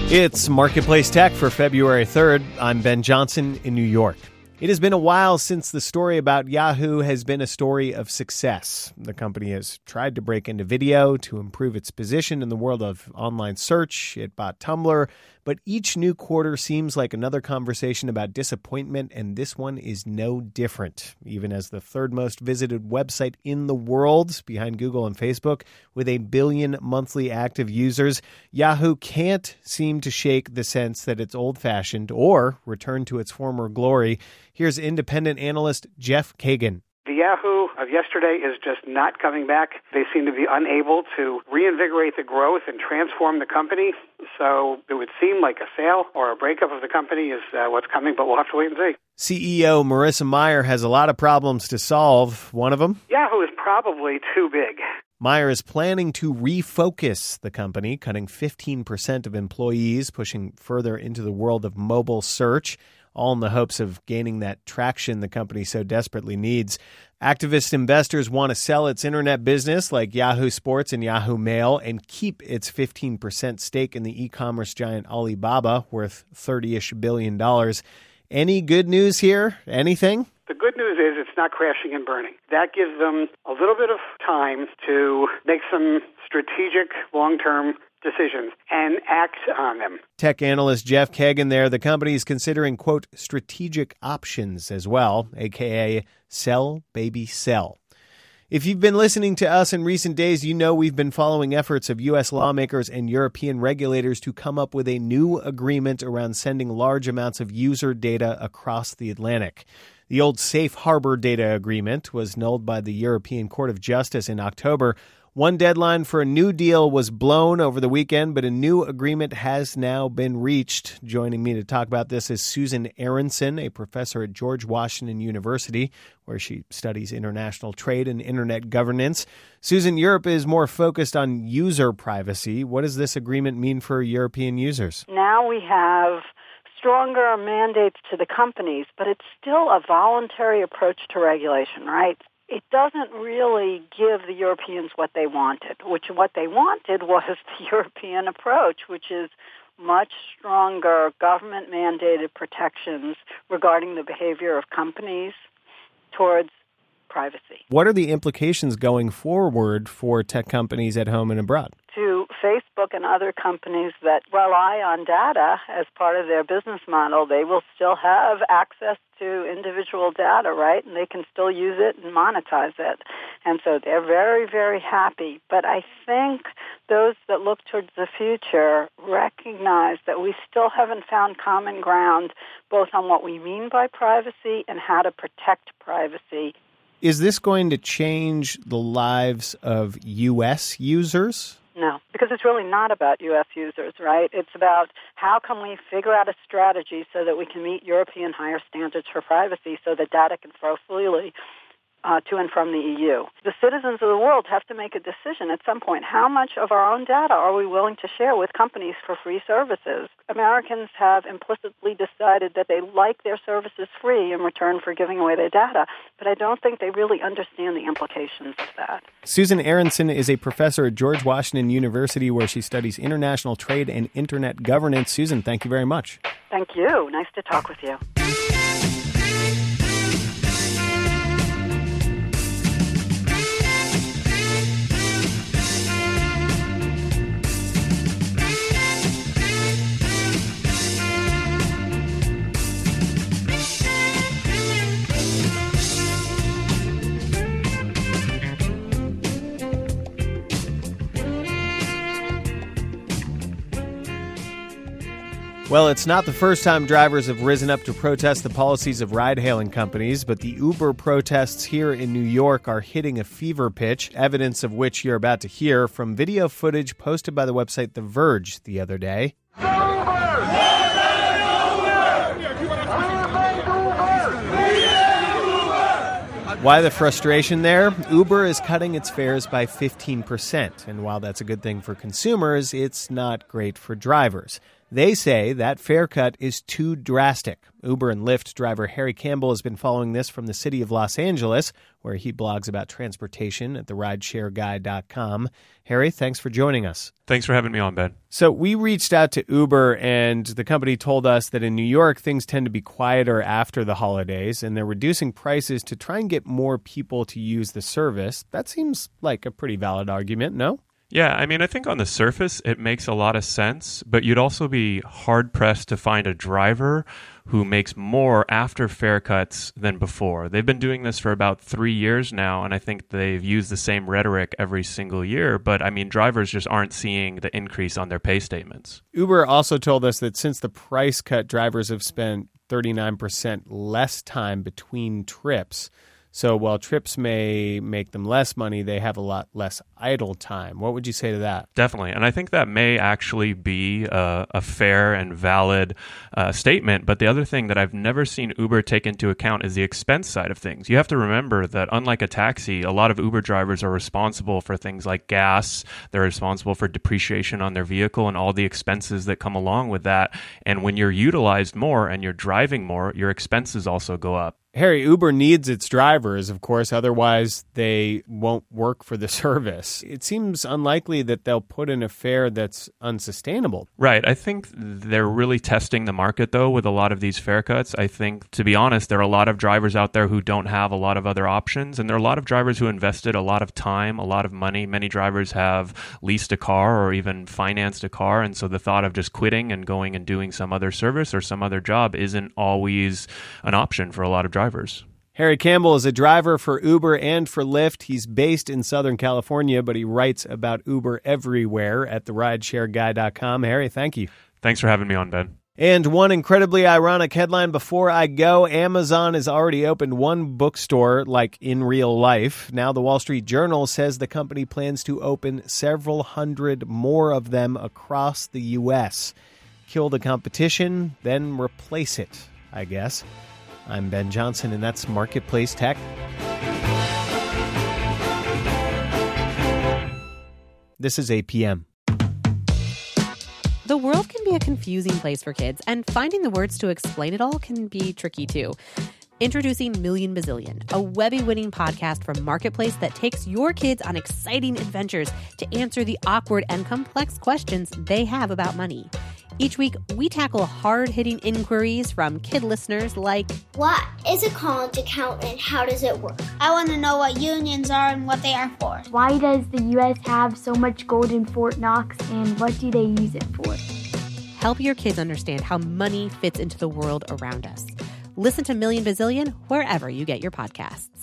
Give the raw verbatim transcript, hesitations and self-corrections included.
It's Marketplace Tech for February third. I'm Ben Johnson in New York. It has been a while since the story about Yahoo has been a story of success. The company has tried to break into video to improve its position in the world of online search. It bought Tumblr, but each new quarter seems like another conversation about disappointment, and this one is no different. Even as the third most visited website in the world, behind Google and Facebook, with a billion monthly active users, Yahoo can't seem to shake the sense that it's old-fashioned or return to its former glory. Here's independent analyst Jeff Kagan. The Yahoo of yesterday is just not coming back. They seem to be unable to reinvigorate the growth and transform the company. So it would seem like a sale or a breakup of the company is uh, what's coming, but we'll have to wait and see. C E O Marissa Mayer has a lot of problems to solve. One of them? Yahoo is probably too big. Mayer is planning to refocus the company, cutting fifteen percent of employees, pushing further into the world of mobile search, all in the hopes of gaining that traction the company so desperately needs. Activist investors want to sell its internet business like Yahoo Sports and Yahoo Mail and keep its fifteen percent stake in the e-commerce giant Alibaba, worth thirty-ish billion dollars. Any good news here? Anything? The good news is it's not crashing and burning. That gives them a little bit of time to make some strategic long-term decisions and act on them. Tech analyst Jeff Kagan there. The company is considering, quote, strategic options as well, a k a sell, baby, sell. If you've been listening to us in recent days, you know we've been following efforts of U S lawmakers and European regulators to come up with a new agreement around sending large amounts of user data across the Atlantic. The old Safe Harbor Data Agreement was nulled by the European Court of Justice in October. One deadline for a new deal was blown over the weekend, but a new agreement has now been reached. Joining me to talk about this is Susan Aronson, a professor at George Washington University, where she studies international trade and internet governance. Susan, Europe is more focused on user privacy. What does this agreement mean for European users? Now we have stronger mandates to the companies, but it's still a voluntary approach to regulation, right? It doesn't really give the Europeans what they wanted, which what they wanted was the European approach, which is much stronger government-mandated protections regarding the behavior of companies towards privacy. What are the implications going forward for tech companies at home and abroad? To Facebook and other companies that rely on data as part of their business model, they will still have access to individual data, right? And they can still use it and monetize it. And so they're very, very happy. But I think those that look towards the future recognize that we still haven't found common ground both on what we mean by privacy and how to protect privacy. Is this going to change the lives of U S users? No, because it's really not about U S users, right? It's about how can we figure out a strategy so that we can meet European higher standards for privacy so that data can flow freely uh, to and from the E U. The citizens of the world have to make a decision at some point. How much of our own data are we willing to share with companies for free services? Americans have implicitly decided that they like their services free in return for giving away their data, but I don't think they really understand the implications of that. Susan Aronson is a professor at George Washington University where she studies international trade and internet governance. Susan, thank you very much. Thank you. Nice to talk with you. Well, it's not the first time drivers have risen up to protest the policies of ride-hailing companies, but the Uber protests here in New York are hitting a fever pitch, evidence of which you're about to hear from video footage posted by the website The Verge the other day. Why the frustration there? Uber is cutting its fares by fifteen percent, and while that's a good thing for consumers, it's not great for drivers. They say that fare cut is too drastic. Uber and Lyft driver Harry Campbell has been following this from the city of Los Angeles, where he blogs about transportation at the rideshare guy dot com. Harry, thanks for joining us. Thanks for having me on, Ben. So we reached out to Uber, and the company told us that in New York, things tend to be quieter after the holidays, and they're reducing prices to try and get more people to use the service. That seems like a pretty valid argument, no? Yeah, I mean, I think on the surface, it makes a lot of sense, but you'd also be hard-pressed to find a driver who makes more after fare cuts than before. They've been doing this for about three years now, and I think they've used the same rhetoric every single year, but I mean, drivers just aren't seeing the increase on their pay statements. Uber also told us that since the price cut, drivers have spent thirty-nine percent less time between trips. So while trips may make them less money, they have a lot less idle time. What would you say to that? Definitely. And I think that may actually be a, a fair and valid uh, statement. But the other thing that I've never seen Uber take into account is the expense side of things. You have to remember that unlike a taxi, a lot of Uber drivers are responsible for things like gas. They're responsible for depreciation on their vehicle and all the expenses that come along with that. And when you're utilized more and you're driving more, your expenses also go up. Harry, Uber needs its drivers, of course, otherwise they won't work for the service. It seems unlikely that they'll put in a fare that's unsustainable. Right. I think they're really testing the market, though, with a lot of these fare cuts. I think, to be honest, there are a lot of drivers out there who don't have a lot of other options, and there are a lot of drivers who invested a lot of time, a lot of money. Many drivers have leased a car or even financed a car, and so the thought of just quitting and going and doing some other service or some other job isn't always an option for a lot of drivers. Harry Campbell is a driver for Uber and for Lyft. He's based in Southern California, but he writes about Uber everywhere at the rideshare guy dot com. Harry, thank you. Thanks for having me on, Ben. And one incredibly ironic headline before I go. Amazon has already opened one bookstore like in real life. Now the Wall Street Journal says the company plans to open several hundred more of them across the U S. Kill the competition, then replace it, I guess. I'm Ben Johnson, and that's Marketplace Tech. This is eight p.m. The world can be a confusing place for kids, and finding the words to explain it all can be tricky, too. Introducing Million Bazillion, a Webby-winning podcast from Marketplace that takes your kids on exciting adventures to answer the awkward and complex questions they have about money. Each week, we tackle hard-hitting inquiries from kid listeners like, what is a college account and how does it work? I want to know what unions are and what they are for. Why does the U S have so much gold in Fort Knox and what do they use it for? Help your kids understand how money fits into the world around us. Listen to Million Bazillion wherever you get your podcasts.